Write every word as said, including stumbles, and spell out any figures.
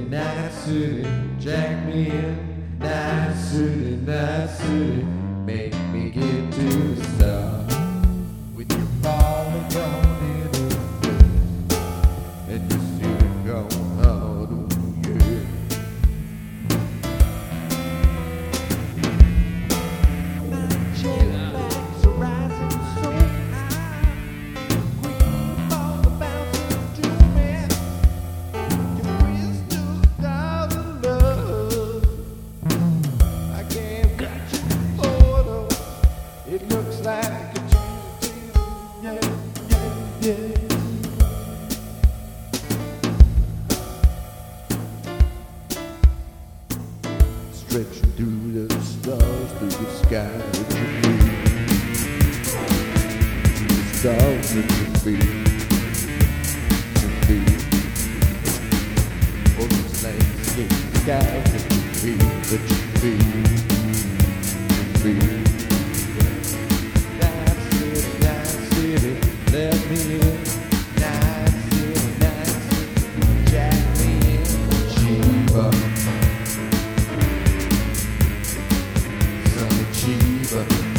Night City, jack me in. Night City, Night City, make me get to the stars. With your father gone in the place, and you still gone hard on you. My Cadillacs are rising so high, green ball the bouncing to me. Your crystal stars of love, I can't reach your photo. It looks like a dream, yeah, yeah, yeah. Stretching through the stars, through the sky that you feel. The stars that you feel, you feel. Oh, it's like the sky that you feel, that you feel, you feel. Night City, Night City, let me in. Night City, Night City, jack me in. Chiba, Sonny Chiba.